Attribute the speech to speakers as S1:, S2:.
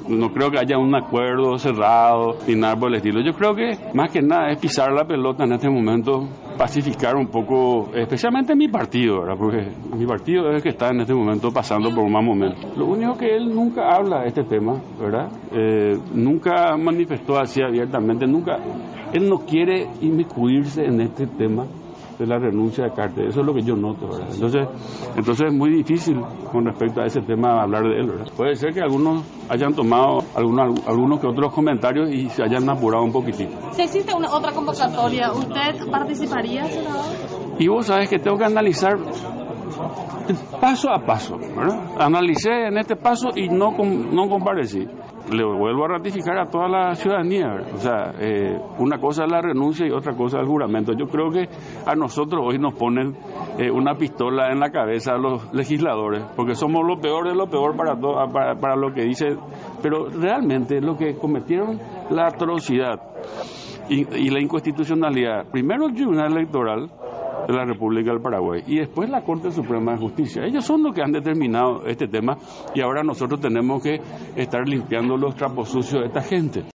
S1: No creo que haya un acuerdo cerrado ni nada por el estilo. Yo creo que más que nada es pisar la pelota en este momento, pacificar un poco, especialmente mi partido, ¿verdad? Porque mi partido es el que está en este momento pasando por un mal momento. Lo único que él nunca habla de este tema, ¿verdad? Nunca manifestó así abiertamente, él no quiere inmiscuirse en este tema de la renuncia de Carter. Eso es lo que yo noto, ¿verdad? Entonces es muy difícil con respecto a ese tema hablar de él, ¿verdad? Puede ser que algunos hayan tomado algunos que otros comentarios y se hayan apurado un poquitito.
S2: Si existe otra convocatoria, ¿usted participaría, senador?
S1: Y vos sabés que tengo que analizar paso a paso, ¿verdad? Analicé en este paso y no comparecí. Le vuelvo a ratificar a toda la ciudadanía, ¿verdad? O sea, una cosa es la renuncia y otra cosa es el juramento. Yo creo que a nosotros hoy nos ponen una pistola en la cabeza a los legisladores, porque somos lo peor de lo peor para lo que dice, pero realmente lo que cometieron la atrocidad y la inconstitucionalidad, primero el Tribunal Electoral de la República del Paraguay y después la Corte Suprema de Justicia. Ellos son los que han determinado este tema y ahora nosotros tenemos que estar limpiando los trapos sucios de esta gente.